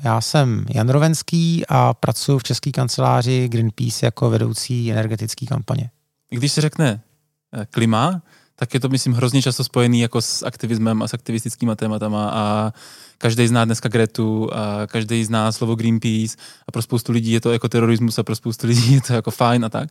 Já jsem Jan Rovenský a pracuji v české kanceláři Greenpeace jako vedoucí energetické kampaně. Když se řekne klima, tak je to, myslím, hrozně často spojený jako s aktivismem a s aktivistickýma tématama a každý zná dneska Gretu a každý zná slovo Greenpeace a pro spoustu lidí je to jako terorismus a pro spoustu lidí je to jako fajn a tak.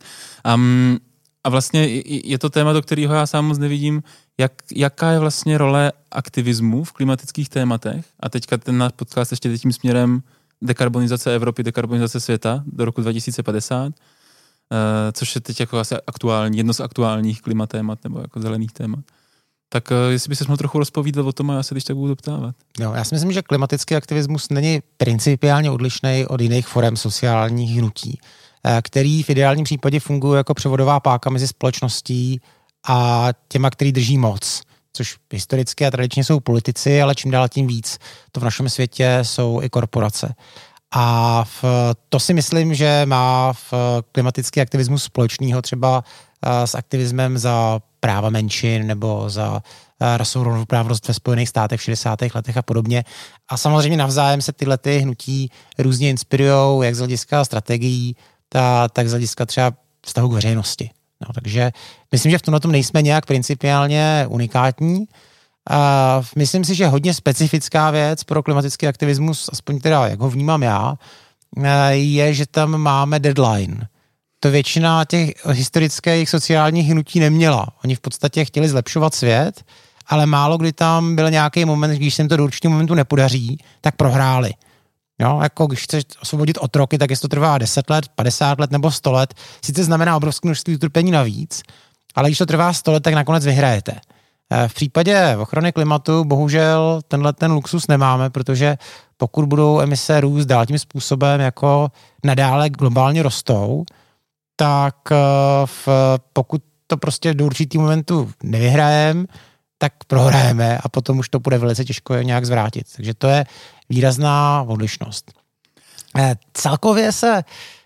A vlastně je to téma, do kterého já sám moc nevidím, jaká je vlastně role aktivismu v klimatických tématech. A teďka ten náš podcast ještě tím směrem dekarbonizace Evropy, dekarbonizace světa do roku 2050, což je teď jako asi aktuální, jedno z aktuálních klimatémat nebo jako zelených témat. Tak jestli by se mohl trochu rozpovídat o tom a já se když tak budu doptávat. No, já si myslím, že klimatický aktivismus není principiálně odlišný od jiných forem sociálních hnutí, který v ideálním případě fungují jako převodová páka mezi společností a těma, který drží moc, což historicky a tradičně jsou politici, ale čím dál tím víc to v našem světě jsou i korporace. A to si myslím, že má v klimatický aktivismus společného třeba s aktivismem za práva menšin nebo za rasovou rovnoprávnost ve Spojených státech v 60. letech a podobně. A samozřejmě navzájem se tyhle hnutí různě inspirujou, jak z hlediska strategií, tak z hlediska třeba vztahu k veřejnosti. No, takže myslím, že v tomhle tom nejsme nějak principiálně unikátní. Myslím si, že hodně specifická věc pro klimatický aktivismus, aspoň teda jak ho vnímám já, je, že tam máme deadline. To většina těch historických sociálních hnutí neměla. Oni v podstatě chtěli zlepšovat svět, ale málo kdy tam byl nějaký moment, když se jim to do určitého momentu nepodaří, tak prohráli. Jo, jako když chceš osvobodit otroky, tak jestli to trvá 10 let, 50 let nebo 100 let, sice znamená obrovské množství utrpení navíc, ale když to trvá 100 let, tak nakonec vyhrajete. V případě ochrany klimatu bohužel ten luxus nemáme, protože pokud budou emise růst dál tím způsobem, jako nadále globálně rostou, tak pokud to prostě do určitého momentu nevyhrajeme, tak prohrajeme a potom už to bude velice těžko nějak zvrátit. Takže to je výrazná odlišnost. Celkově se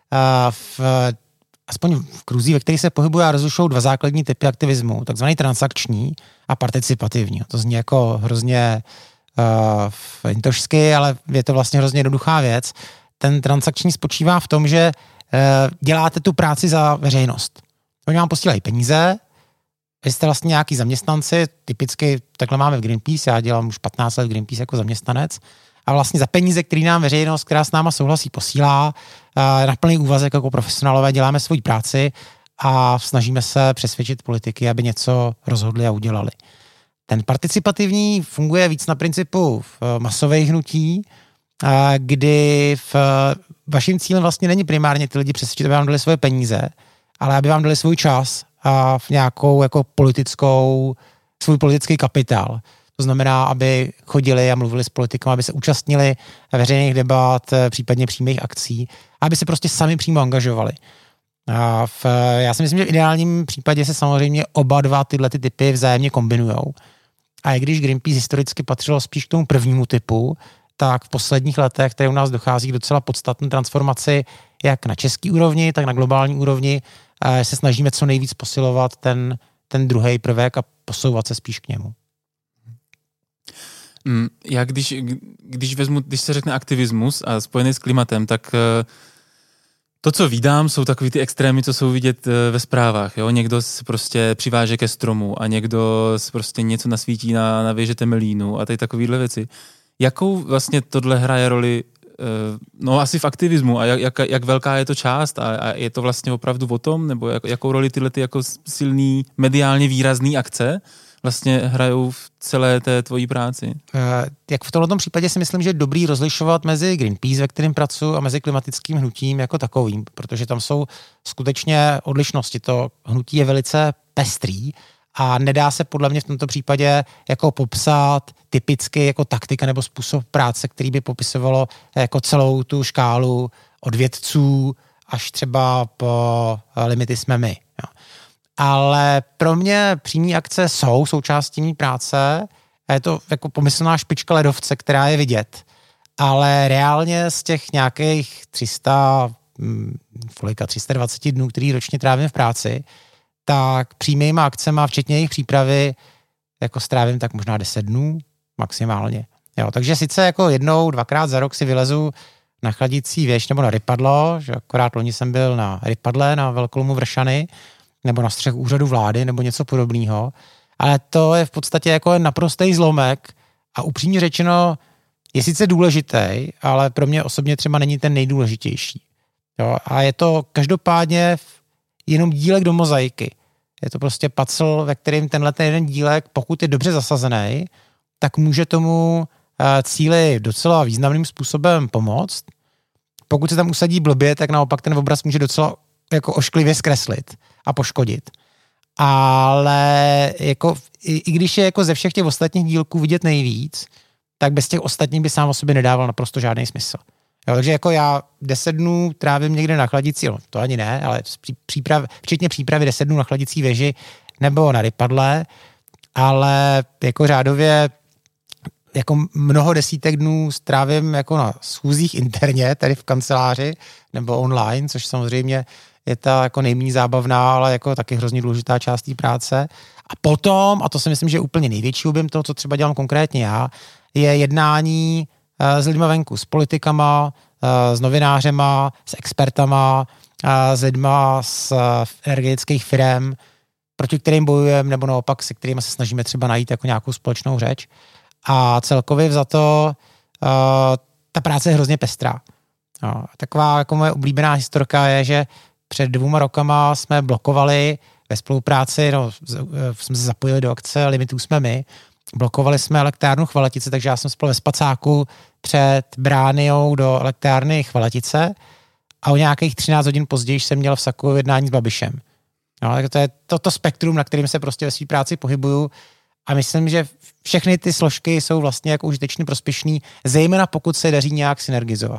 aspoň v kruzích, ve kterých se pohybuje, rozlišují dva základní typy aktivismu, takzvaný transakční a participativní. To zní jako hrozně intošsky, ale je to vlastně hrozně jednoduchá věc. Ten transakční spočívá v tom, že děláte tu práci za veřejnost. Oni vám posílají peníze, vy jste vlastně nějaký zaměstnanci, typicky takhle máme v Greenpeace, já dělám už 15 let v Greenpeace jako zaměstnanec, a vlastně za peníze, který nám veřejnost, která s náma souhlasí, posílá, na plný úvazek jako profesionálové děláme svoji práci a snažíme se přesvědčit politiky, aby něco rozhodli a udělali. Ten participativní funguje víc na principu masových hnutí, kdy vaším cílem vlastně není primárně ty lidi přesvědčit, aby vám dali svoje peníze, ale aby vám dali svůj čas a v nějakou jako svůj politický kapitál. To znamená, aby chodili a mluvili s politikama, aby se účastnili veřejných debat, případně přímých akcí, aby se prostě sami přímo angažovali. Já si myslím, že v ideálním případě se samozřejmě oba dva tyhle typy vzájemně kombinujou. A i když Greenpeace historicky patřilo spíš k tomu prvnímu typu, tak v posledních letech, které u nás dochází k docela podstatné transformaci, jak na české úrovni, tak na globální úrovni, se snažíme co nejvíc posilovat ten druhý prvek a posouvat se spíš k němu. Já když se řekne aktivismus a spojený s klimatem, tak to, co vídám, jsou takový ty extrémy, co jsou vidět ve zprávách. Jo? Někdo se prostě přiváže ke stromu a někdo se prostě něco nasvítí na věže Temelínu a tady takovýhle věci. Jakou vlastně tohle hraje roli, no asi v aktivismu a jak velká je to část a je to vlastně opravdu o tom, nebo jakou roli tyhle ty jako silný, mediálně výrazný akce vlastně hrajou v celé té tvojí práci? Jak v tomto případě si myslím, že je dobrý rozlišovat mezi Greenpeace, ve kterém pracuji, a mezi klimatickým hnutím jako takovým, protože tam jsou skutečně odlišnosti. To hnutí je velice pestrý a nedá se podle mě v tomto případě jako popsat typicky jako taktika nebo způsob práce, který by popisovalo jako celou tu škálu od vědců až třeba po limity jsme my. Jo. Ale pro mě přímé akce jsou součástí mý práce a je to jako pomyslná špička ledovce, která je vidět. Ale reálně z těch nějakých 320 dnů, který ročně trávím v práci, tak přímýma akcema, včetně jejich přípravy, jako strávím tak možná 10 dnů maximálně. Jo, takže sice jako jednou, dvakrát za rok si vylezu na chladicí věž nebo na rypadlo, že akorát loni jsem byl na rypadle na Velkolomu Vršany, nebo na střech úřadu vlády, nebo něco podobného. Ale to je v podstatě jako naprostý zlomek a upřímně řečeno je sice důležitý, ale pro mě osobně třeba není ten nejdůležitější. Jo, a je to každopádně jenom dílek do mozaiky. Je to prostě pacl, ve kterém tenhle jeden dílek, pokud je dobře zasazený, tak může tomu cíli docela významným způsobem pomoct. Pokud se tam usadí blbě, tak naopak ten obraz může docela jako ošklivě zkreslit a poškodit. Ale jako, i když je jako ze všech těch ostatních dílků vidět nejvíc, tak bez těch ostatních by sám o sobě nedával naprosto žádný smysl. Jo, takže jako já 10 dnů trávím někde na chladicí, no to ani ne, ale včetně přípravy 10 dnů na chladicí věži nebo na rypadle, ale jako řádově jako mnoho desítek dnů strávím jako na schůzích interně, tady v kanceláři nebo online, což samozřejmě je ta jako nejméně zábavná, ale jako taky hrozně důležitá část té práce. A potom, a to si myslím, že je úplně největší objem toho, co třeba dělám konkrétně já, je jednání s lidmi venku, s politikama, s novinářema, s expertama, s lidma z energetických firm, proti kterým bojujeme, nebo naopak se kterými se snažíme třeba najít jako nějakou společnou řeč. A celkově vzato ta práce je hrozně pestrá. No, taková jako moje oblíbená historka je, že před 2 rokama jsme blokovali ve spolupráci, jsme se zapojili do akce Limitů jsme my, blokovali jsme elektrárnu Chvaletice, takže já jsem spal ve spacáku před bránou do elektrárny Chvaletice a o nějakých 13 hodin později jsem měl v saku jednání s Babišem. No, tak to je toto spektrum, na kterým se prostě ve své práci pohybuju a myslím, že všechny ty složky jsou vlastně jako užitečně prospěšný, zejména pokud se daří nějak synergizovat.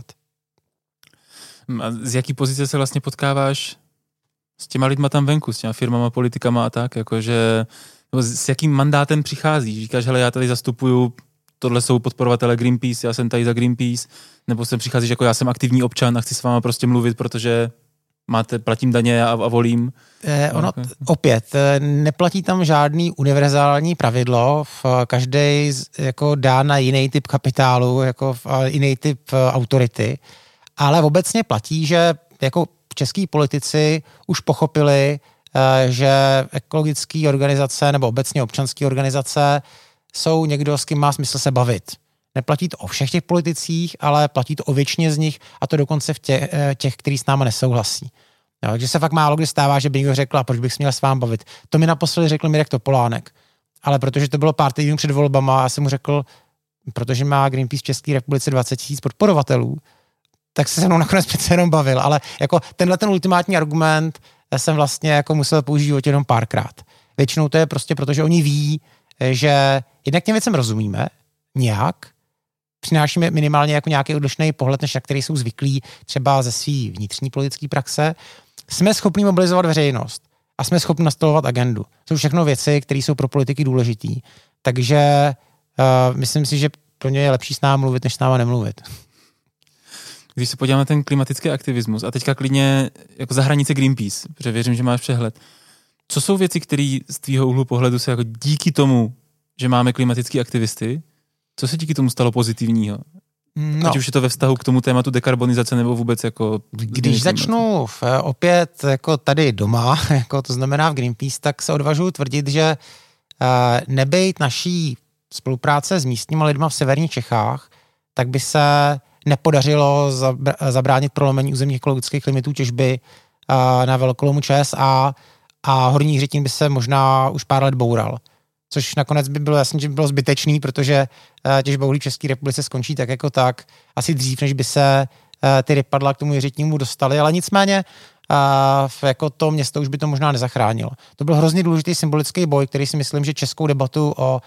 A z jaký pozice se vlastně potkáváš s těma lidma tam venku, s těma firmama, politikama a tak, jakože s jakým mandátem přicházíš? Říkáš, hele, já tady zastupuju, tohle jsou podporovatelé Greenpeace, já jsem tady za Greenpeace, nebo sem přicházíš jako já jsem aktivní občan a chci s váma prostě mluvit, protože platím daně a volím. Opět, neplatí tam žádný univerzální pravidlo, každý jako dá na jiný typ kapitálu, jako jiný typ autority, ale obecně platí, že jako český politici už pochopili, že ekologické organizace nebo obecně občanské organizace jsou někdo, s kým má smysl se bavit. Neplatí to o všech těch politicích, ale platí to o většině z nich a to dokonce v těch, kteří s náma nesouhlasí. Jo, takže se fakt málo kdy stává, že by někdo řekl, a proč bych se měl s vámi bavit. To mi naposledy řekl Mirek Topolánek. Ale protože to bylo pár týdnů před volbama, já jsem mu řekl, protože má Greenpeace v České republice 20 000 podporovatelů, tak se mnou nakonec přece jenom bavil. Ale jako tenhle ten ultimátní argument jsem vlastně jako musel použít jenom párkrát. Většinou to je prostě proto, že oni ví, že jednak těm věcem rozumíme nějak, přinášíme minimálně jako nějaký odlišný pohled, než na který jsou zvyklí třeba ze své vnitřní politické praxe. Jsme schopni mobilizovat veřejnost a jsme schopni nastavovat agendu. Jsou všechno věci, které jsou pro politiky důležitý. Takže myslím si, že pro ně je lepší s námi mluvit, než s námi nemluvit. Když se podíváme na ten klimatický aktivismus a teďka klidně jako za hranice Greenpeace, protože věřím, že máš přehled. Co jsou věci, které z tvýho úhlu pohledu se jako díky tomu, že máme klimatický aktivisty, co se díky tomu stalo pozitivního? No. Ať už je to ve vztahu k tomu tématu dekarbonizace nebo vůbec jako... Když začnu opět jako tady doma, jako to znamená v Greenpeace, tak se odvažuji tvrdit, že nebejt naší spolupráce s místníma lidma v severních Čechách, tak by se nepodařilo zabránit prolomení územních ekologických limitů těžby na Velkolomu ČSA a Horní Hřetín by se možná už pár let boural. Což nakonec by bylo jasně, že by bylo zbytečný, protože těžba uhlí v České republice skončí tak jako tak, asi dřív, než by se ty rypadla k tomu Jiřetímu dostaly, ale nicméně jako to město už by to možná nezachránilo. To byl hrozně důležitý symbolický boj, který si myslím, že českou debatu o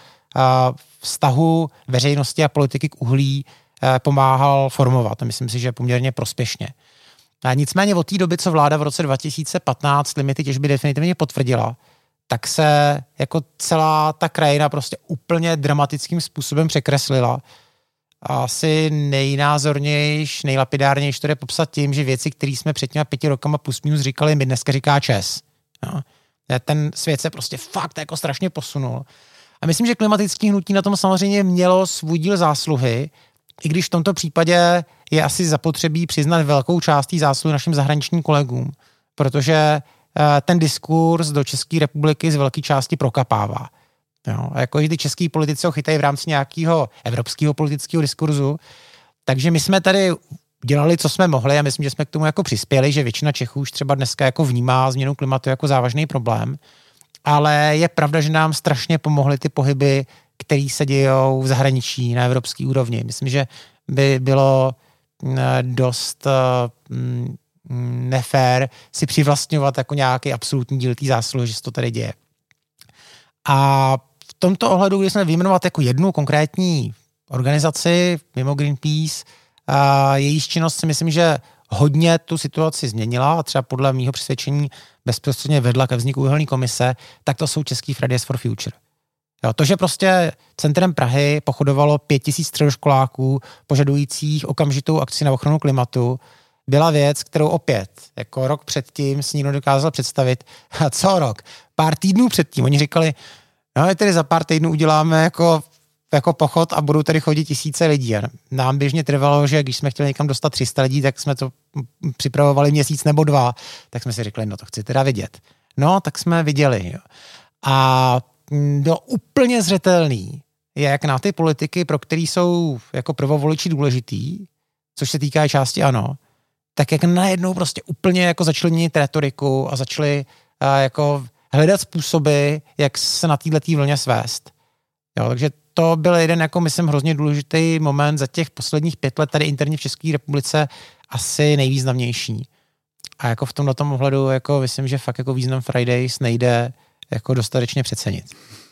vztahu veřejnosti a politiky k uhlí pomáhal formovat. Myslím si, že poměrně prospěšně. A nicméně od té doby, co vláda v roce 2015 limity těžby definitivně potvrdila, tak se jako celá ta krajina prostě úplně dramatickým způsobem překreslila. Asi nejnázornější, nejlapidárnější to je popsat tím, že věci, které jsme před těma 5 rokama plus minus říkali, mi dneska říká ČES. No. Ten svět se prostě fakt jako strašně posunul. A myslím, že klimatické hnutí na tom samozřejmě mělo svůj díl zásluhy, i když v tomto případě je asi zapotřebí přiznat velkou část té zásluhy našim zahraničním kolegům, protože ten diskurs do České republiky z velké části prokapává. Jo, a jako i ty český politici ho chytají v rámci nějakého evropského politického diskurzu. Takže my jsme tady dělali, co jsme mohli a myslím, že jsme k tomu jako přispěli, že většina Čechů už třeba dneska jako vnímá změnu klimatu jako závažný problém. Ale je pravda, že nám strašně pomohly ty pohyby, které se dějou v zahraničí na evropské úrovni. Myslím, že by bylo dost nefér si přivlastňovat jako nějaký absolutní díl té zásluhy, že se to tady děje. A v tomto ohledu, když jsme vyjmenovat jako jednu konkrétní organizaci mimo Greenpeace, její činnost si myslím, že hodně tu situaci změnila a třeba podle mýho přesvědčení bezprostředně vedla ke vzniku uhelné komise, tak to jsou český Fridays for Future. Jo, to, že prostě centrem Prahy pochodovalo 5000 středoškoláků požadujících okamžitou akci na ochranu klimatu, byla věc, kterou opět, jako rok předtím si nikdo dokázal představit. A co rok? Pár týdnů předtím. Oni říkali, no tedy za pár týdnů uděláme jako pochod a budou tady chodit tisíce lidí. A nám běžně trvalo, že když jsme chtěli někam dostat 300 lidí, tak jsme to připravovali měsíc nebo 2. Tak jsme si řekli, no to chci teda vidět. No, tak jsme viděli. Jo. A úplně zřetelný je, jak na ty politiky, pro který jsou jako prvovoliči důležitý, což se týká části ANO, tak jak najednou prostě úplně jako začali měnit retoriku a začali jako hledat způsoby, jak se na této vlně svést. Jo, takže to byl jeden, jako myslím, hrozně důležitý moment za těch posledních 5 let tady interně v České republice asi nejvýznamnější. A jako v tomto ohledu jako myslím, že fakt jako význam Fridays nejde jako dostatečně přecenit.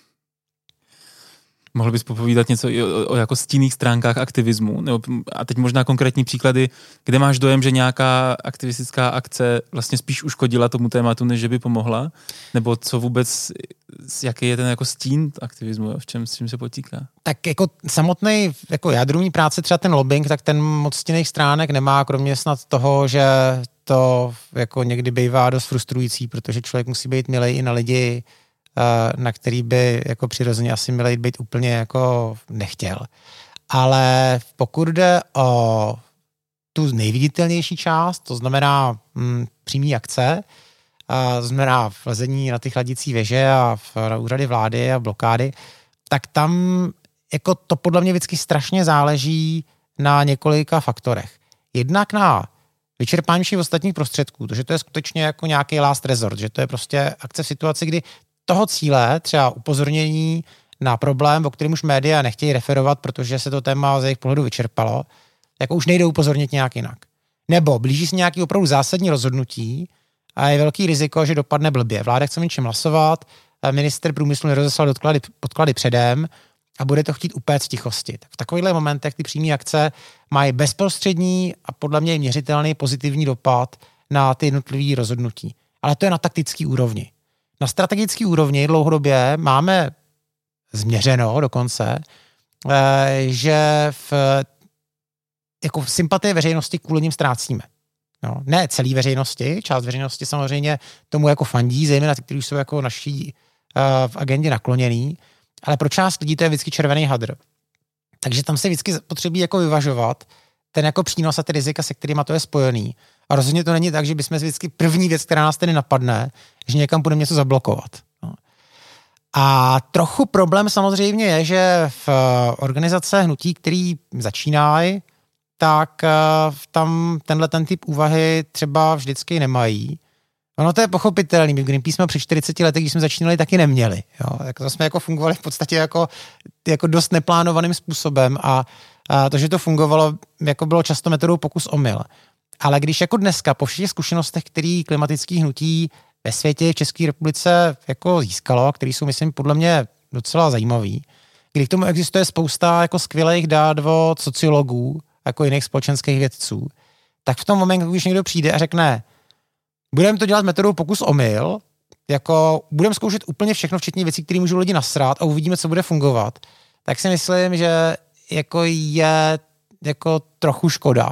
Mohl bys popovídat něco o jako stinných stránkách aktivismu? Nebo, a teď možná konkrétní příklady, kde máš dojem, že nějaká aktivistická akce vlastně spíš uškodila tomu tématu, než že by pomohla? Nebo co vůbec, jaký je ten jako stín aktivismu, s čím se potýká? Tak jako samotný jako jádrovní práce, třeba ten lobbying, tak ten moc stinných stránek nemá, kromě snad toho, že to jako někdy bývá dost frustrující, protože člověk musí být milej i na lidi, na který by jako přirozeně asi milej být úplně jako nechtěl. Ale pokud jde o tu nejviditelnější část, to znamená přímý akce, to znamená vlezení na ty chladicí věže a na úřady vlády a blokády, tak tam jako to podle mě vždycky strašně záleží na několika faktorech. Jednak na vyčerpání všech ostatních prostředků, protože to je skutečně jako nějaký last resort, že to je prostě akce v situaci, kdy toho cíle, třeba upozornění na problém, o kterém už média nechtějí referovat, protože se to téma z jejich pohledu vyčerpalo, jako už nejde upozornit nějak jinak. Nebo blíží se nějaký opravdu zásadní rozhodnutí a je velký riziko, že dopadne blbě. Vláda chce něčem hlasovat, minister průmyslu nerozeslal podklady předem a bude to chtít upéct v tichosti. Tak v takovýchhle momentech ty přímé akce mají bezprostřední a podle mě měřitelný pozitivní dopad na ty jednotlivé rozhodnutí. Ale to je na taktický úrovni. Na strategické úrovni dlouhodobě máme změřeno dokonce, že jako sympatie veřejnosti kvůli nim ztrácíme. No, ne celý veřejnosti, část veřejnosti samozřejmě tomu jako fandí, zejména ty, kteří jsou jako naší v agendě nakloněný, ale pro část lidí to je vždycky červený hadr. Takže tam se vždycky potřebí jako vyvažovat ten jako přínos a ty rizika, se kterýma to je spojený. A rozhodně to není tak, že bychom vždycky první věc, která nás tedy napadne, že někam budeme něco zablokovat. No. A trochu problém samozřejmě je, že v organizace hnutí, který začínají, tak tam ten typ úvahy třeba vždycky nemají. Ono to je pochopitelný. My v Greenpeace jsme před 40 lety, když jsme začínali, taky neměli. Jo. To jsme jako fungovali v podstatě jako dost neplánovaným způsobem a to, že to fungovalo, jako bylo často metodou pokus-omyl. Ale když jako dneska po všech zkušenostech, který klimatický hnutí ve světě, v České republice jako získalo, který jsou, myslím, podle mě docela zajímavý, kdy k tomu existuje spousta jako skvělých dát od sociologů, jako jiných společenských vědců, tak v tom momentu, když někdo přijde a řekne, budeme to dělat metodou pokus-omyl, jako budeme zkoušet úplně všechno, včetně věcí, které můžou lidi nasrát a uvidíme, co bude fungovat, tak si myslím, že jako je jako trochu škoda.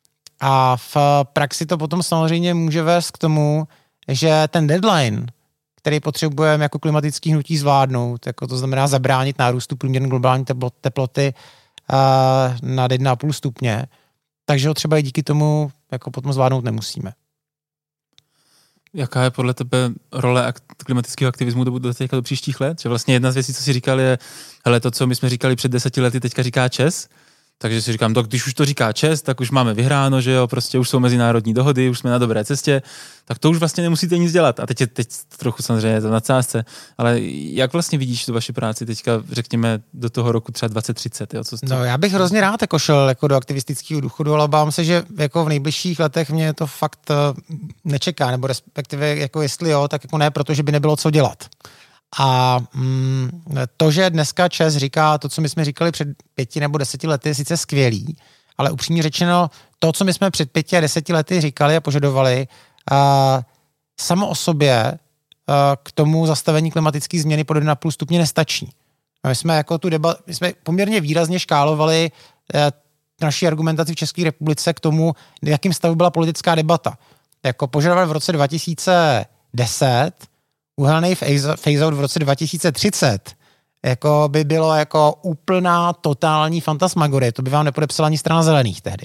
A v praxi to potom samozřejmě může vést k tomu, že ten deadline, který potřebujeme jako klimatický hnutí zvládnout, jako to znamená zabránit nárůstu průměrné globální teploty nad 1,5 stupně, takže ho třeba i díky tomu jako potom zvládnout nemusíme. Jaká je podle tebe role klimatického aktivismu do příštích let? Že vlastně jedna z věcí, co si říkal, je hele, to, co my jsme říkali před 10 lety, teďka říká ČES. Takže si říkám, když už to říká ČES, tak už máme vyhráno, že jo, prostě už jsou mezinárodní dohody, už jsme na dobré cestě, tak to už vlastně nemusíte nic dělat. A teď trochu samozřejmě je to nadsázce, ale jak vlastně vidíš tu vaši práci teďka, řekněme, do toho roku třeba 2030? Jo? No já bych hrozně rád jako šel jako do aktivistického důchodu, ale bám se, že jako v nejbližších letech mě to fakt nečeká, nebo respektive jako jestli jo, tak jako ne, protože by nebylo co dělat. A to, že dneska ČES říká to, co my jsme říkali před 5 nebo 10 lety, je sice skvělý, ale upřímně řečeno, to, co my jsme před 5 a 10 lety říkali a požadovali, samo o sobě k tomu zastavení klimatické změny pod 1,5 stupně nestačí. My jsme jako my jsme poměrně výrazně škálovali naši argumentaci v České republice k tomu, jakým stavu byla politická debata. Jako požadovali v roce 2010 uhelný phase-out v roce 2030 jako by bylo jako úplná totální fantasmagorie. To by vám nepodepsala ani strana zelených tehdy.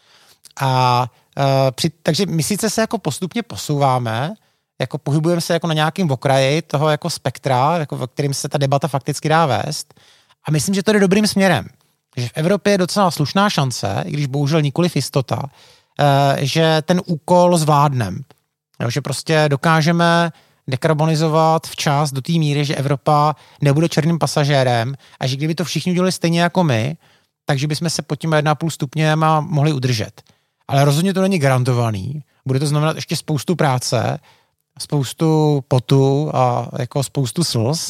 Takže my sice se jako postupně posouváme, jako pohybujeme se jako na nějakém okraji toho jako spektra, jako v kterým se ta debata fakticky dá vést. A myslím, že to jde dobrým směrem. Že v Evropě je docela slušná šance, i když bohužel nikoliv jistota, že ten úkol zvládneme. Že prostě dokážeme dekarbonizovat včas do té míry, že Evropa nebude černým pasažérem a že kdyby to všichni udělali stejně jako my, takže bychom se pod tím 1,5 stupněm mohli udržet. Ale rozhodně to není garantovaný. Bude to znamenat ještě spoustu práce, spoustu potu a jako spoustu slz.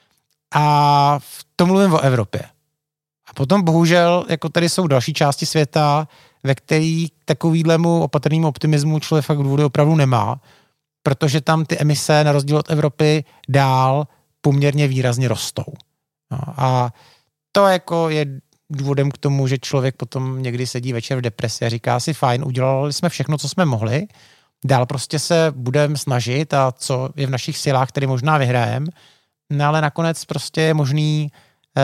A v tom mluvím o Evropě. A potom bohužel jako tady jsou další části světa, ve který takovýhlemu opatrnému optimismu člověk fakt důvody opravdu nemá, protože tam ty emise na rozdíl od Evropy dál poměrně výrazně rostou. No, a to jako je důvodem k tomu, že člověk potom někdy sedí večer v depresi a říká si fajn, udělali jsme všechno, co jsme mohli, dál prostě se budeme snažit a co je v našich silách, který možná vyhrajeme, no ale nakonec prostě je možný,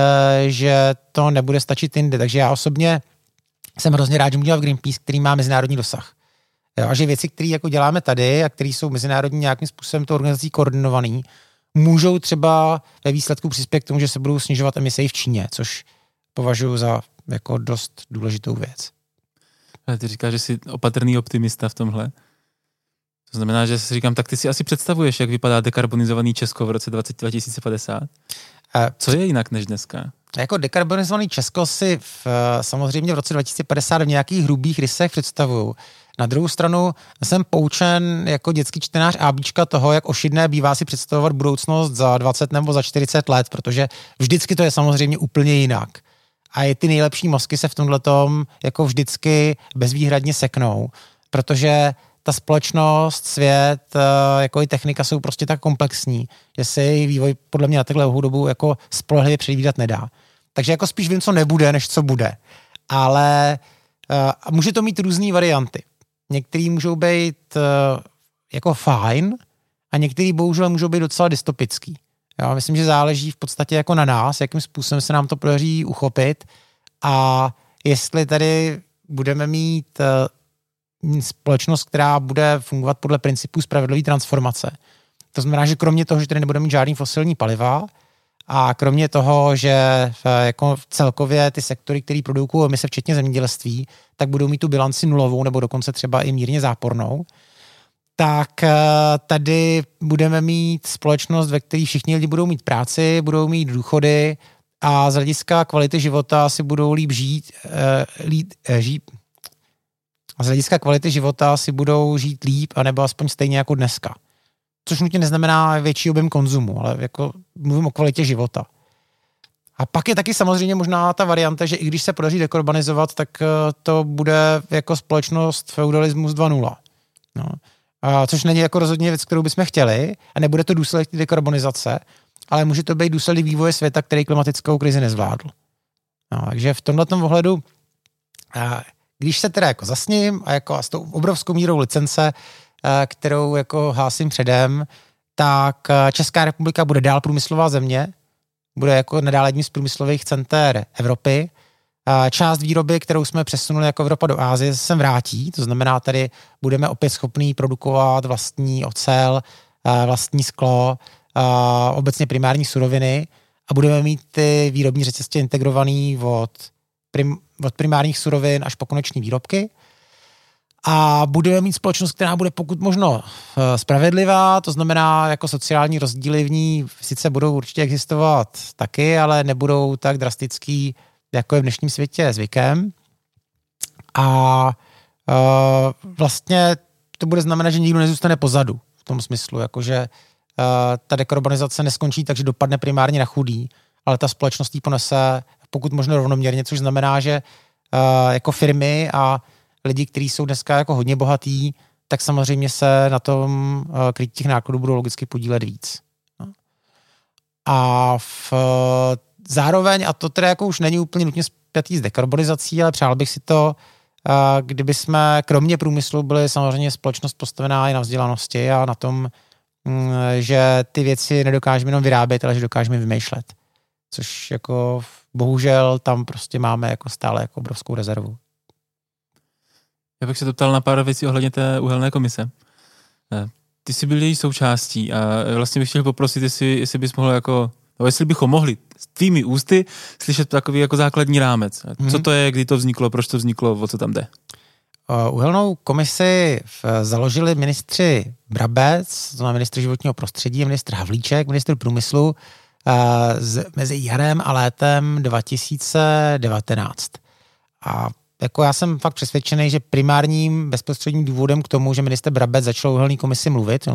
že to nebude stačit jinde. Takže já osobně jsem hrozně rád, že udělal Greenpeace, který má mezinárodní dosah. Jo, a že věci, které jako děláme tady a které jsou mezinárodní nějakým způsobem to organizací koordinovaný, můžou třeba ve výsledku přispět k tomu, že se budou snižovat emise i v Číně, což považuji za jako dost důležitou věc. Ale ty říkáš, že jsi opatrný optimista v tomhle. To znamená, že si říkám, tak ty si asi představuješ, jak vypadá dekarbonizovaný Česko v roce 2050? Co je jinak než dneska? Jako dekarbonizovaný Česko si samozřejmě v roce 2050 v nějakých hrubých rysech představuju. Na druhou stranu jsem poučen jako dětský čtenář ABčka toho, jak ošidné bývá si představovat budoucnost za 20 nebo za 40 let, protože vždycky to je samozřejmě úplně jinak. A i ty nejlepší mozky se v tomhletom jako vždycky bezvýhradně seknou, protože ta společnost, svět, jako i technika jsou prostě tak komplexní, že se její vývoj podle mě na takhle dlouhou dobu jako spolehlivě předvídat nedá. Takže jako spíš vím, co nebude, než co bude. Ale může to mít různé varianty. Některý můžou být jako fajn a některý bohužel můžou být docela dystopický. Já myslím, že záleží v podstatě jako na nás, jakým způsobem se nám to podaří uchopit a jestli tady budeme mít společnost, která bude fungovat podle principů spravedlivé transformace. To znamená, že kromě toho, že tady nebudeme mít žádný fosilní paliva a kromě toho, že jako celkově ty sektory, které produkují emise, včetně zemědělství, tak budou mít tu bilanci nulovou nebo dokonce třeba i mírně zápornou, tak tady budeme mít společnost, ve které všichni lidi budou mít práci, budou mít důchody a z hlediska kvality života si budou líp žít. A z hlediska kvality života si budou žít líp, anebo aspoň stejně jako dneska. Což nutně neznamená větší objem konzumu, ale jako mluvím o kvalitě života. A pak je taky samozřejmě možná ta varianta, že i když se podaří dekarbonizovat, tak to bude jako společnost feudalismus 2.0. No. Což není jako rozhodně věc, kterou bychom chtěli a nebude to důsledek dekarbonizace, ale může to být důsledek vývoje světa, který klimatickou krizi nezvládl. No, takže v tomhletom ohledu když se teda jako zasním a jako s tou obrovskou mírou licence, kterou jako hlásím předem, tak Česká republika bude dál průmyslová země, bude jako nadále jedním z průmyslových center Evropy. Část výroby, kterou jsme přesunuli jako Evropa do Asie, se sem vrátí, to znamená, tady budeme opět schopní produkovat vlastní ocel, vlastní sklo, obecně primární suroviny a budeme mít ty výrobní řetězce integrovaný od primárních surovin až po koneční výrobky. A budeme mít společnost, která bude pokud možno spravedlivá, to znamená, jako sociální rozdíly v ní sice budou určitě existovat taky, ale nebudou tak drastický, jako je v dnešním světě zvykem. A vlastně to bude znamenat, že nikdo nezůstane pozadu v tom smyslu, jakože ta dekarbonizace neskončí tak, že dopadne primárně na chudý, ale ta společnost jí ponese pokud možno rovnoměrně, což znamená, že jako firmy a lidi, kteří jsou dneska jako hodně bohatí, tak samozřejmě se na tom krytí těch nákladů budou logicky podílet víc. No. A zároveň, a to teda jako už není úplně nutně spjatý s dekarbonizací, ale přál bych si to, kdyby jsme kromě průmyslu byli samozřejmě společnost postavená i na vzdělanosti a na tom, že ty věci nedokážeme jenom vyrábět, ale že dokážeme vymýšlet. Což jako bohužel tam prostě máme jako stále jako obrovskou rezervu. Já bych se to ptal na pár věcí ohledně té uhelné komise. Ty jsi byl její součástí a vlastně bych chtěl poprosit, jestli bys mohl jako, no jestli bychom mohli s tvými ústy slyšet takový jako základní rámec. Co to je, kdy to vzniklo, proč to vzniklo, o co tam jde? Uhelnou komisi založili ministři Brabec, to znamená ministr životního prostředí, ministr Havlíček, ministr průmyslu mezi jarem a létem 2019. A jako já jsem fakt přesvědčený, že primárním bezprostředním důvodem k tomu, že ministr Brabec začal o uhelné komisi mluvit,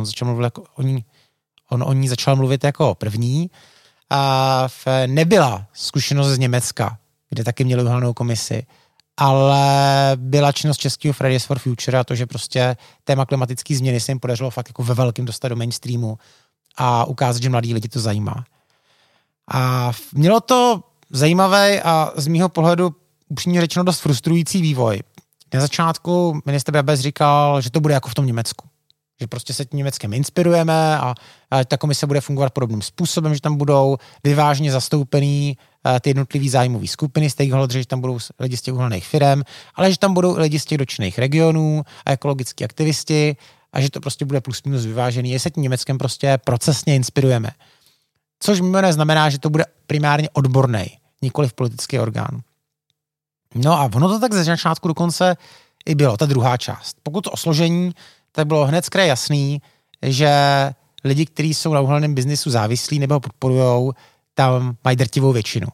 on o ní začal mluvit jako první, a nebyla zkušenost z Německa, kde taky měli uhelnou komisi, ale byla činnost českého Fridays for Future a to, že prostě téma klimatické změny se jim podařilo fakt jako ve velkém dostat do mainstreamu a ukázat, že mladí lidi to zajímá. A mělo to zajímavý a z mýho pohledu upřímně řečeno dost frustrující vývoj. Na začátku ministr Brabec říkal, že to bude jako v tom Německu. Že prostě se tím Německem inspirujeme a ta komise bude fungovat podobným způsobem, že tam budou vyvážně zastoupený ty jednotlivý zájmový skupiny, stakeholders, že tam budou lidi z těch uhelných firem, ale že tam budou lidi z těch dotčených regionů a ekologický aktivisti a že to prostě bude plus minus vyvážený, že se tím Německem prostě procesně inspirujeme. Což mimo jiné znamená, že to bude primárně odborný, nikoliv politický orgán. No a ono to tak ze začátku dokonce i bylo, ta druhá část. Pokud o složení, tak bylo hned skraj jasný, že lidi, kteří jsou na uhelném biznisu závislí nebo ho podporujou, tam mají drtivou většinu.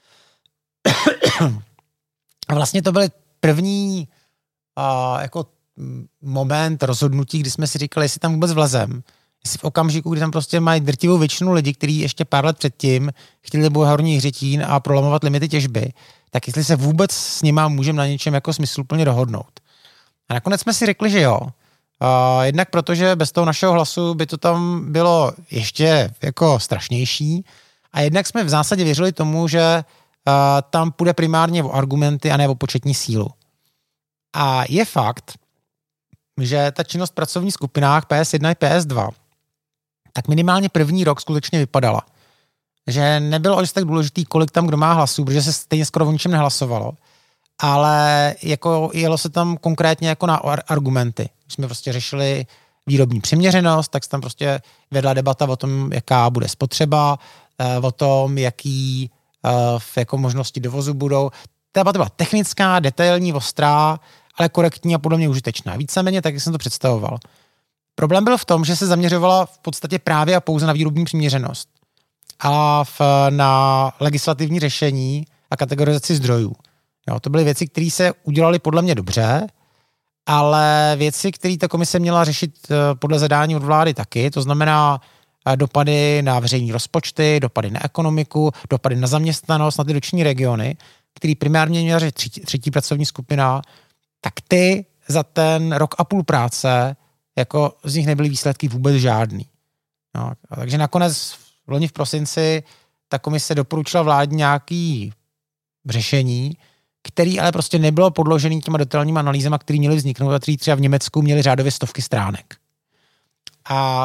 A vlastně to byl první jako moment rozhodnutí, kdy jsme si říkali, jestli tam vůbec vlezem. Jestli v okamžiku, kdy tam prostě mají drtivou většinu lidí, kteří ještě pár let předtím chtěli bojovat horní hřetín a prolamovat limity těžby, tak jestli se vůbec s nima můžeme na něčem jako smysluplně dohodnout. A nakonec jsme si řekli, že jo. Jednak protože bez toho našeho hlasu by to tam bylo ještě jako strašnější a jednak jsme v zásadě věřili tomu, že tam půjde primárně o argumenty a ne o početní sílu. A je fakt, že ta činnost v pracovních skupinách PS1 i PS2 tak minimálně první rok skutečně vypadala. Že nebylo až tak důležitý, kolik tam kdo má hlasů, protože se stejně skoro o ničem nehlasovalo, ale jako jelo se tam konkrétně jako na argumenty. Když jsme prostě řešili výrobní přiměřenost, tak se tam prostě vedla debata o tom, jaká bude spotřeba, o tom, jaký jako možnosti dovozu budou. Ta debata byla technická, detailní, ostrá, ale korektní a podle mě užitečná. Víceméně tak, jak jsem to představoval. Problém byl v tom, že se zaměřovala v podstatě právě a pouze na výrobní přiměřenost a na legislativní řešení a kategorizaci zdrojů. Jo, to byly věci, které se udělaly podle mě dobře, ale věci, které ta komise měla řešit podle zadání od vlády taky, to znamená dopady na veřejné rozpočty, dopady na ekonomiku, dopady na zaměstnanost, na ty dotčené regiony, který primárně měla řešit třetí pracovní skupina, tak ty za ten rok a půl práce jako z nich nebyly výsledky vůbec žádný. No, takže nakonec loni v prosinci ta komise doporučila vládě nějaký řešení, který ale prostě nebylo podložený těma detailníma analýzama, které měly vzniknout a který třeba v Německu měly řádově stovky stránek. A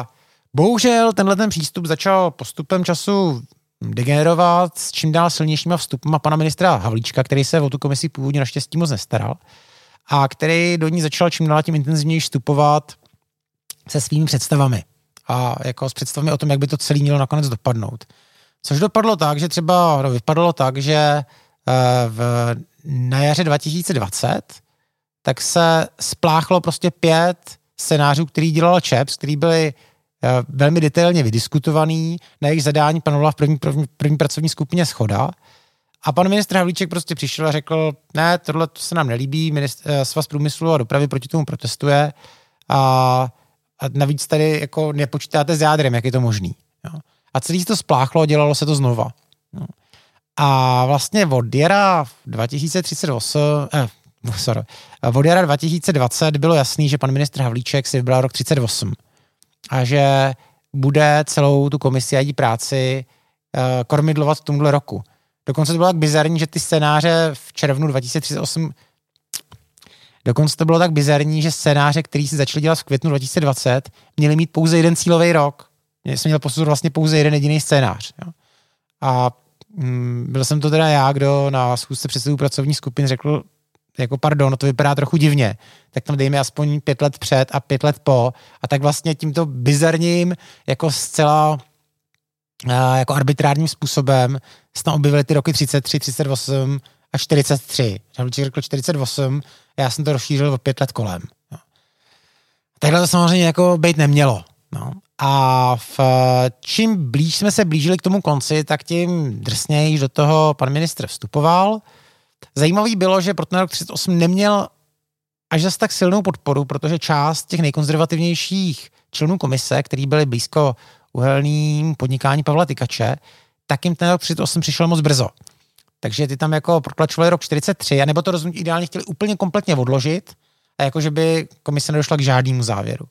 Bohužel tenhle ten přístup začal postupem času degenerovat s čím dál silnějšíma vstupama pana ministra Havlíčka, který se o tu komisi původně naštěstí moc nestaral a který do ní začal čím dál tím intenzivněji vstupovat se svými představami a jako s představami o tom, jak by to celé mělo nakonec dopadnout. Což dopadlo tak, že vypadalo tak, že na jaře 2020 tak se spláchlo prostě 5 scénářů, který dělal ČEPS, který byly velmi detailně vydiskutovaný, na jejich zadání panovala v první pracovní skupině shoda. A pan ministr Havlíček prostě přišel a řekl, ne, tohle to se nám nelíbí, Svaz průmyslu a dopravy proti tomu protestuje a navíc tady jako nepočítáte s jádrem, jak je to možný. Jo. A celý to spláchlo a dělalo se to znova. Jo. A vlastně od jara 2020 bylo jasný, že pan ministr Havlíček si vybral rok 38 a že bude celou tu komisi a její práci kormidlovat v tomhle roku. Dokonce to bylo tak bizarní, že ty scénáře v červnu 2038 dokonce to bylo tak bizarní, že scénáře, který si začali dělat v květnu 2020, měli mít pouze jeden cílový rok. Jsem měl posuzovat vlastně pouze jeden jediný scénář. Jo. A byl jsem to teda já, kdo na schůzce předsedů pracovních skupin řekl, jako pardon, to vypadá trochu divně, tak tam dejme aspoň 5 let před a 5 let po a tak vlastně tímto bizarním, jako zcela jako arbitrárním způsobem se tam objevily ty roky 33, 38 a 43. Havlíček řekl 48 a já jsem to rozšířil o 5 let kolem. No. Takhle to samozřejmě jako být nemělo. No. A čím blíž jsme se blížili k tomu konci, tak tím drsněji do toho pan ministr vstupoval. Zajímavý bylo, že pro ten rok 38 neměl až zase tak silnou podporu, protože část těch nejkonzervativnějších členů komise, který byli blízko uhelným podnikání Pavla Tykače, tak jim ten rok 38 přišel moc brzo. Takže ty tam jako protlačovali rok 43, anebo to rozhodnutí ideálně chtěli úplně kompletně odložit a jakože by komise nedošla k žádnému závěru.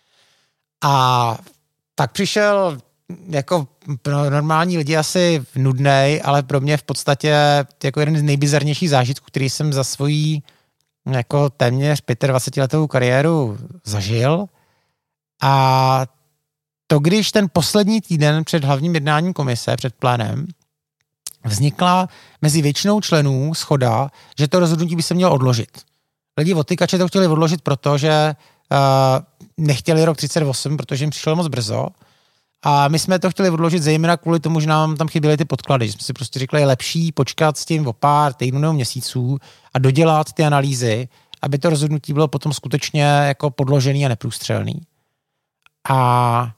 A tak přišel jako pro normální lidi asi nudnej, ale pro mě v podstatě jako jeden z nejbizarnějších zážitků, který jsem za svoji jako téměř 25letou kariéru zažil. A to, když ten poslední týden před hlavním jednáním komise, před plénem, vznikla mezi většinou členů shoda, že to rozhodnutí by se mělo odložit. Lidi od Tykače to chtěli odložit, protože nechtěli rok 38, protože jim přišlo moc brzo. A my jsme to chtěli odložit zejména kvůli tomu, že nám tam chyběly ty podklady. Že jsme si prostě řekli, je lepší počkat s tím o pár týdnů nebo měsíců a dodělat ty analýzy, aby to rozhodnutí bylo potom skutečně jako podložený a neprůstřelný. A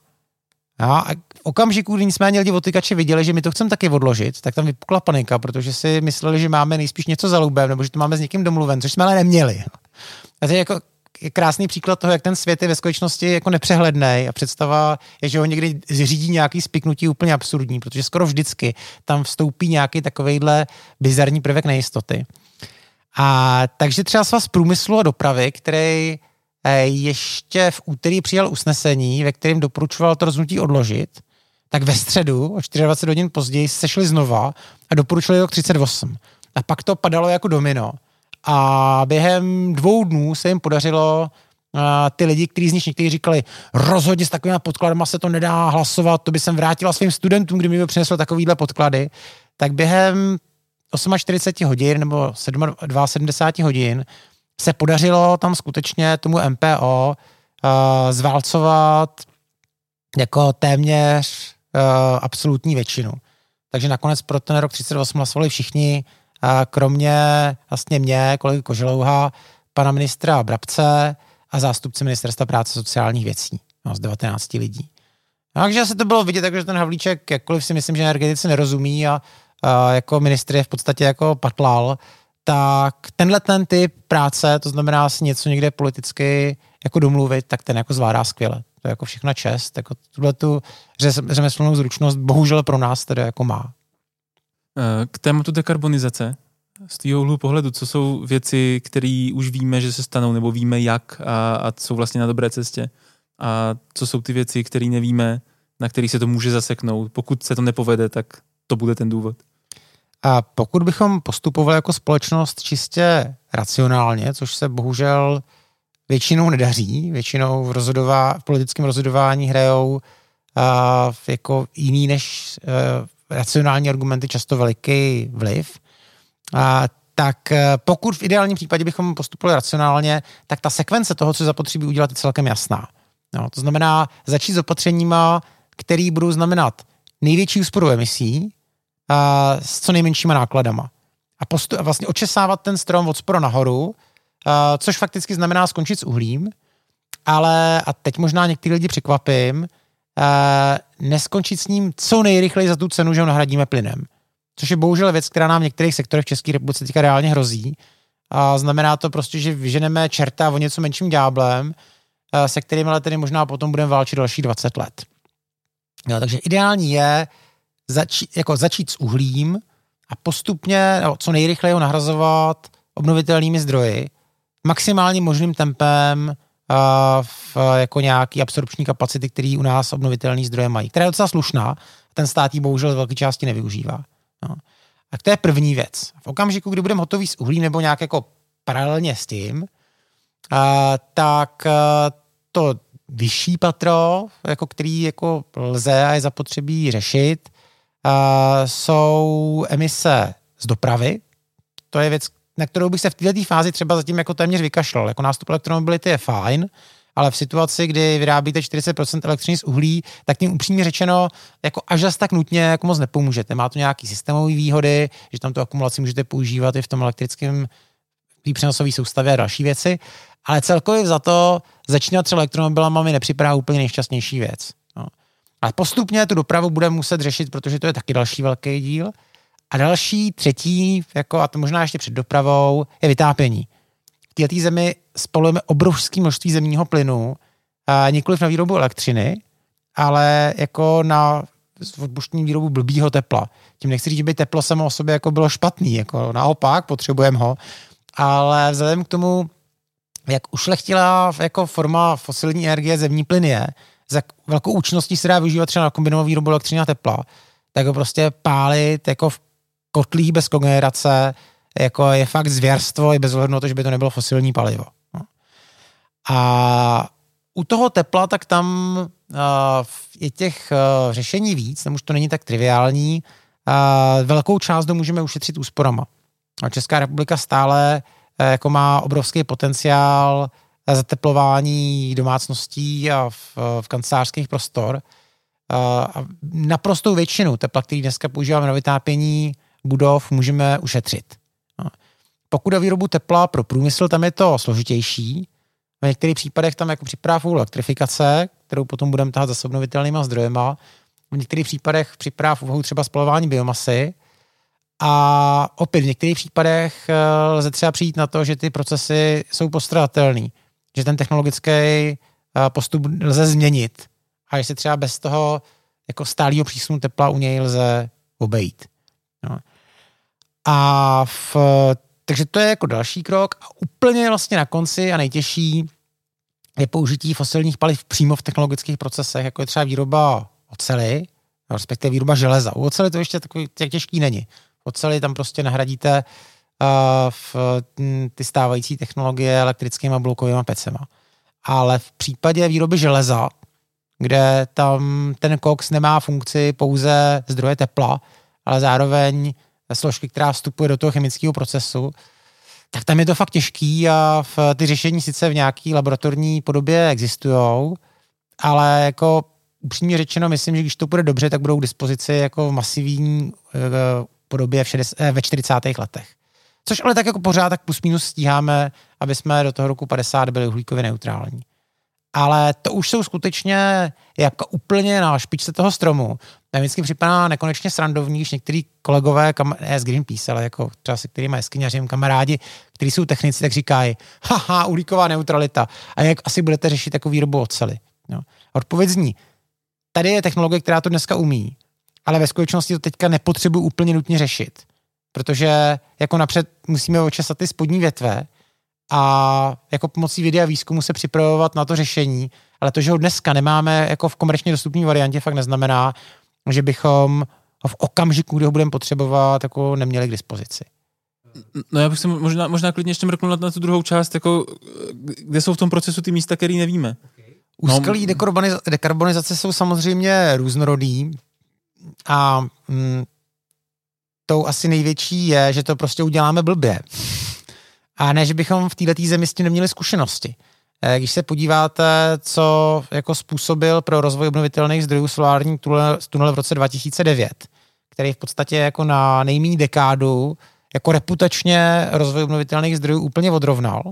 v okamžiku, kdy nicméně lidi od Tykače viděli, že my to chceme taky odložit, tak tam vypukla panika, protože si mysleli, že máme nejspíš něco za lubem, nebo že to máme s někým domluven, což jsme ale neměli. A to je jako krásný příklad toho, jak ten svět je ve skutečnosti jako nepřehlednej a představa je, že ho někdy zřídí nějaký spiknutí úplně absurdní, protože skoro vždycky tam vstoupí nějaký takovejhle bizarní prvek nejistoty. A takže třeba Svaz průmyslu a dopravy, který ještě v úterý přijal usnesení, ve kterém doporučoval to rozhodnutí odložit, tak ve středu o 24 hodin později se sešli znova a doporučili rok 38. A pak to padalo jako domino. A během 2 dnů se jim podařilo ty lidi, kteří z nich někteří říkali, rozhodně s takovými podkladama se to nedá hlasovat, to by jsem vrátila svým studentům, kdy mi přinesl takovýhle podklady, tak během 48 hodin nebo 72 hodin se podařilo tam skutečně tomu MPO zválcovat jako téměř absolutní většinu. Takže nakonec pro ten rok 38 hlasovali všichni, kromě vlastně mě, kolegy Koželouha, pana ministra Brabce a zástupce ministerstva práce a sociálních věcí, z 19 lidí. Takže se to bylo vidět, takže ten Havlíček, jakkoliv si myslím, že energetice nerozumí a jako ministr je v podstatě jako patlal, tak tenhle ten typ práce, to znamená si něco někde politicky jako domluvit, tak ten jako zvládá skvěle. To je jako všechna čest, jako tuhletu řemeslnou zručnost bohužel pro nás tedy jako má. K tématu dekarbonizace, z tvýho úhlu pohledu, co jsou věci, které už víme, že se stanou, nebo víme jak a jsou vlastně na dobré cestě? A co jsou ty věci, které nevíme, na kterých se to může zaseknout? Pokud se to nepovede, tak to bude ten důvod. A pokud bychom postupovali jako společnost čistě racionálně, což se bohužel většinou nedaří, většinou v politickém rozhodování hrajou jako jiný než racionální argumenty často veliký vliv. Tak pokud v ideálním případě bychom postupovali racionálně, tak ta sekvence toho, co zapotřebí udělat, je celkem jasná. No, to znamená začít s opatřeníma, které budou znamenat největší úsporu emisí s co nejmenšíma nákladama. A vlastně očesávat ten strom od spora nahoru, což fakticky znamená skončit s uhlím, ale, a teď možná některý lidi překvapím, neskončit s ním co nejrychleji za tu cenu, že ho nahradíme plynem. Což je bohužel věc, která nám v některých sektorech v České republice teďka reálně hrozí. A znamená to prostě, že vyženeme čerta o něco menším ďáblem, se kterým ale tedy možná potom budeme válčit další 20 let. No, takže ideální je začít s uhlím a postupně co nejrychleji ho nahrazovat obnovitelnými zdroji, maximálním možným tempem jako nějaký absorpční kapacity, který u nás obnovitelný zdroje mají, která je docela slušná, ten stát ji bohužel z velké části nevyužívá. No. A to je první věc. V okamžiku, kdy budeme hotový s uhlím nebo nějak jako paralelně s tím, tak to vyšší patro, jako který jako lze a je zapotřebí řešit, jsou emise z dopravy. To je věc, na kterou bych se v této fázi třeba zatím jako téměř vykašlal. Jako nástup elektromobility je fajn, ale v situaci, kdy vyrábíte 40% elektřiny z uhlí, tak tím upřímně řečeno jako až zas tak nutně jako moc nepomůžete. Má to nějaký systémové výhody, že tam tu akumulaci můžete používat i v tom elektrickém přenosové soustavě a další věci, ale celkově za to začínat třeba elektromobilama mi nepřipadá úplně nejšťastnější věc. No. Ale postupně tu dopravu budeme muset řešit, protože to je taky další velký díl. A další, třetí, jako, a to možná ještě před dopravou, je vytápění. V této zemi spalujeme obrovské množství zemního plynu, nikoliv na výrobu elektřiny, ale jako na odpuštění výrobu blbýho tepla. Tím nechci říct, že by teplo samo o sobě jako bylo špatný, jako naopak, potřebujeme ho, ale vzhledem k tomu, jak ušlechtila jako forma fosilní energie zemní plyn je, za velkou účinností se dá využívat třeba na kombinovanou výrobu elektřiny a tepla, tak ho prostě pálit jako v kotlích bez kogenerace jako je fakt zvěrstvo i bez ohledu na to, že by to nebylo fosilní palivo. No. A u toho tepla, tak tam je těch řešení víc, tam už to není tak triviální. Velkou část můžeme ušetřit úsporama. A Česká republika stále jako má obrovský potenciál zateplování domácností a v kancelářských prostor. A naprostou většinu tepla, který dneska používáme na vytápění budov, můžeme ušetřit. Pokud o výrobu tepla pro průmysl, tam je to složitější. V některých případech tam jako připravu elektrifikace, kterou potom budeme tahat za obnovitelnýma zdrojema. V některých případech připrav úvahu třeba spalování biomasy. A opět v některých případech lze třeba přijít na to, že ty procesy jsou postradatelný. Že ten technologický postup lze změnit. A že se třeba bez toho jako stálého přísunu tepla u něj lze obejít. No. Takže to je jako další krok. A úplně vlastně na konci a nejtěžší je použití fosilních paliv přímo v technologických procesech, jako je třeba výroba oceli, respektive výroba železa. U oceli to ještě takový těžký není. V oceli tam prostě nahradíte ty stávající technologie elektrickými blokovými pecema. Ale v případě výroby železa, kde tam ten koks nemá funkci pouze zdroje tepla, ale zároveň složky, která vstupuje do toho chemického procesu, tak tam je to fakt těžký a ty řešení sice v nějaké laboratorní podobě existujou, ale jako upřímně řečeno, myslím, že když to bude dobře, tak budou k dispozici jako v masivní podobě ve 40. letech. Což ale tak jako pořád tak plus minus stíháme, aby jsme do toho roku 50 byli uhlíkově neutrální. Ale to už jsou skutečně jako úplně na špičce toho stromu. Mě vždycky připadá nekonečně srandovní, když některý kolegové, ne z Greenpeace, ale jako třeba se kterýma jeskyňařím kamarádi, kteří jsou technici, tak říkají, haha, uhlíková neutralita. A jak asi budete řešit jako výrobu oceli? No. Odpověď zní, tady je technologie, která to dneska umí, ale ve skutečnosti to teďka nepotřebuji úplně nutně řešit. Protože jako napřed musíme očesat ty spodní větve a jako pomocí videa výzkumu se připravovat na to řešení, ale to, že ho dneska nemáme jako v komerčně dostupné variantě, fakt neznamená, že bychom ho v okamžiku, kdy ho budeme potřebovat, jako neměli k dispozici. No já bych se možná klidně ještě mrknul na tu druhou část, jako, kde jsou v tom procesu ty místa, který nevíme. Úskalí dekarbonizace jsou samozřejmě různorodý a tou asi největší je, že to prostě uděláme blbě. A ne, že bychom v této zemi s tím neměli zkušenosti. Když se podíváte, co jako způsobil pro rozvoj obnovitelných zdrojů solární tunel v roce 2009, který v podstatě jako na nejméně dekádu jako reputačně rozvoj obnovitelných zdrojů úplně odrovnal.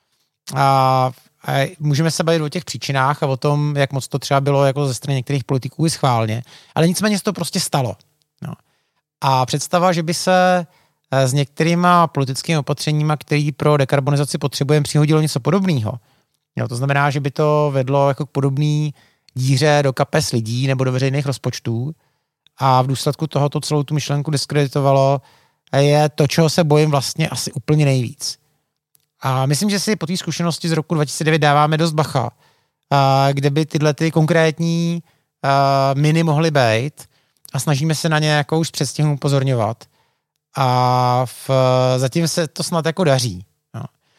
A můžeme se bavit o těch příčinách a o tom, jak moc to třeba bylo jako ze strany některých politiků i schválně. Ale nicméně se to prostě stalo. No. A představa, že by se s některýma politickými opatřeníma, který pro dekarbonizaci potřebujeme, přihodilo něco podobného. Jo, to znamená, že by to vedlo jako k podobný díře do kapes lidí nebo do veřejných rozpočtů a v důsledku tohoto celou tu myšlenku diskreditovalo, je to, čeho se bojím vlastně asi úplně nejvíc. A myslím, že si po té zkušenosti z roku 2009 dáváme dost bacha, kde by tyhle ty konkrétní miny mohly být a snažíme se na ně jako už předstihu upozorňovat. A zatím se to snad jako daří. No.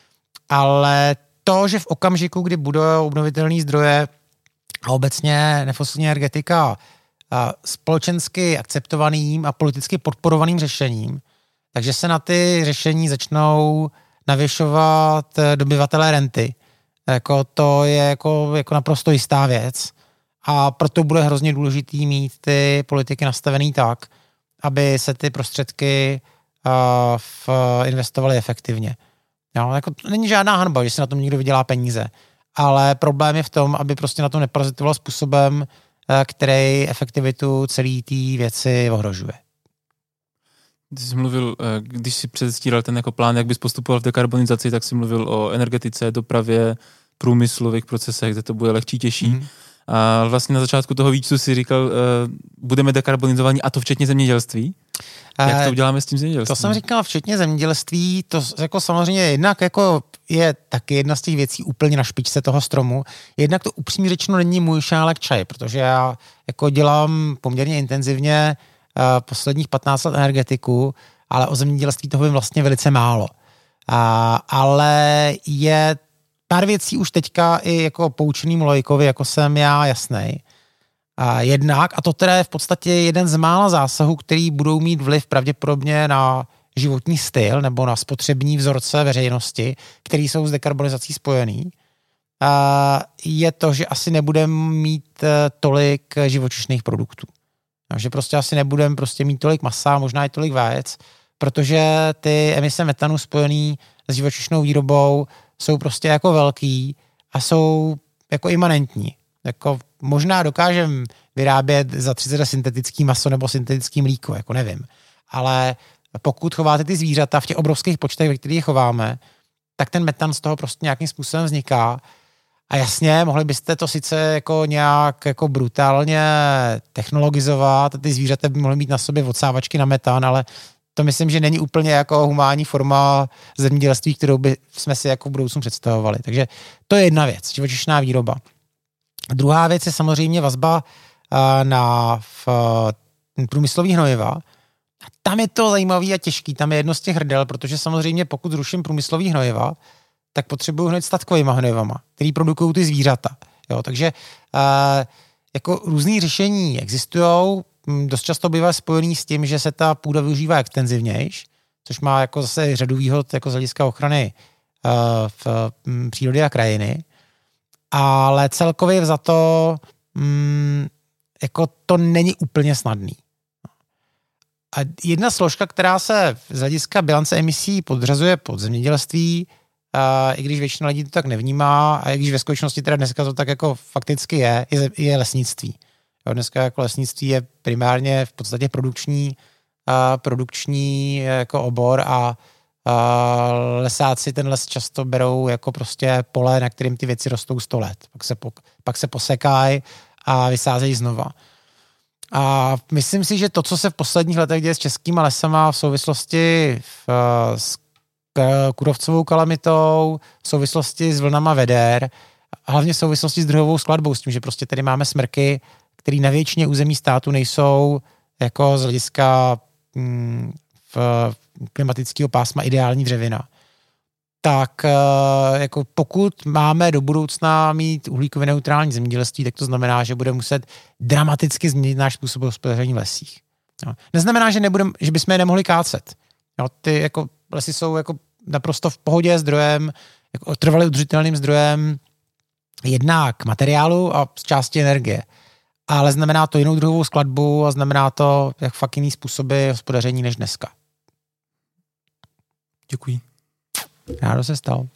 Ale to, že v okamžiku, kdy budou obnovitelné zdroje a obecně nefosilní energetika společensky akceptovaným a politicky podporovaným řešením, takže se na ty řešení začnou navyšovat dobyvatelé renty. Jako to je jako naprosto jistá věc. A proto bude hrozně důležitý mít ty politiky nastavený tak, aby se ty prostředky investovaly efektivně. Jo, jako není žádná hanba, že si na tom někdo vydělá peníze. Ale problém je v tom, aby prostě na tom neparazitoval způsobem, který efektivitu celé té věci ohrožuje. Ty jsi mluvil, když si předstíral ten jako plán, jak bys postupoval v dekarbonizaci, tak jsi mluvil o energetice, dopravě, průmyslových procesech, kde to bude lehčí, těžší. A vlastně na začátku toho výčtu si říkal, budeme dekarbonizovaní, a to včetně zemědělství. Jak to uděláme s tím zemědělstvím? To jsem říkal včetně zemědělství, to jako samozřejmě jednak jako je taky jedna z těch věcí úplně na špičce toho stromu. Jednak to upřímně řečeno není můj šálek čaje, protože já jako dělám poměrně intenzivně posledních 15 let energetiku, ale o zemědělství toho vím vlastně velice málo. Ale je pár věcí už teďka i jako poučenýmu lojkovi, jako jsem já, jasnej. Jednak, a to teda je v podstatě jeden z mála zásahů, který budou mít vliv pravděpodobně na životní styl nebo na spotřební vzorce veřejnosti, který jsou s dekarbonizací spojený, je to, že asi nebudeme mít tolik živočišných produktů. Že prostě asi nebudeme prostě mít tolik masa, možná i tolik vajec, protože ty emise metanu spojený s živočišnou výrobou jsou prostě jako velký a jsou jako imanentní. Jako možná dokážeme vyrábět za 30 syntetický maso nebo syntetický mlíko, jako nevím. Ale pokud chováte ty zvířata v těch obrovských počtech, ve kterých je chováme, tak ten metan z toho prostě nějakým způsobem vzniká. A jasně, mohli byste to sice jako nějak jako brutálně technologizovat, a ty zvířata by mohly mít na sobě odsávačky na metan, ale to myslím, že není úplně jako humánní forma zemědělství, kterou by jsme si jako v budoucnu představovali. Takže to je jedna věc, živočišná výroba. Druhá věc je samozřejmě vazba na průmyslový hnojiva. A tam je to zajímavý a těžký, tam je jedno z těch hrdel, protože samozřejmě pokud zruším průmyslový hnojiva, tak potřebuju hned statkovýma hnojivama, který produkují ty zvířata. Jo, takže jako různý řešení existují, dost často bývá spojený s tím, že se ta půda využívá extenzivnějš, což má jako zase řadu výhod jako z hlediska ochrany v přírody a krajiny. Ale celkově vzato jako to není úplně snadný. A jedna složka, která se z hlediska bilance emisí podřazuje pod zemědělství, i když většina lidí to tak nevnímá, a i když ve skutečnosti teda dneska to tak jako fakticky je lesnictví. Jo, dneska jako lesnictví je primárně v podstatě produkční jako obor a lesáci ten les často berou jako prostě pole, na kterým ty věci rostou 100 let. Pak se posekají a vysázejí znova. A myslím si, že to, co se v posledních letech děje s českýma lesama v souvislosti s kůrovcovou kalamitou, v souvislosti s vlnama veder, a hlavně v souvislosti s druhovou skladbou, s tím, že prostě tady máme smrky, které na většině území státu nejsou jako z hlediska klimatického pásma ideální dřevina. tak jako pokud máme do budoucna mít uhlíkově neutrální zemědělství, tak to znamená, že budeme muset dramaticky změnit náš způsob hospodaření v lesích. Jo. Neznamená, že bychom je nemohli kácet. Jo, ty jako lesy jsou jako naprosto v pohodě zdrojem, jako trvalý udržitelným zdrojem jednak materiálu a z části energie. Ale znamená to jinou druhovou skladbu a znamená to jak fakt jiný způsoby hospodaření než dneska. Děkuji. Rádo se stalo.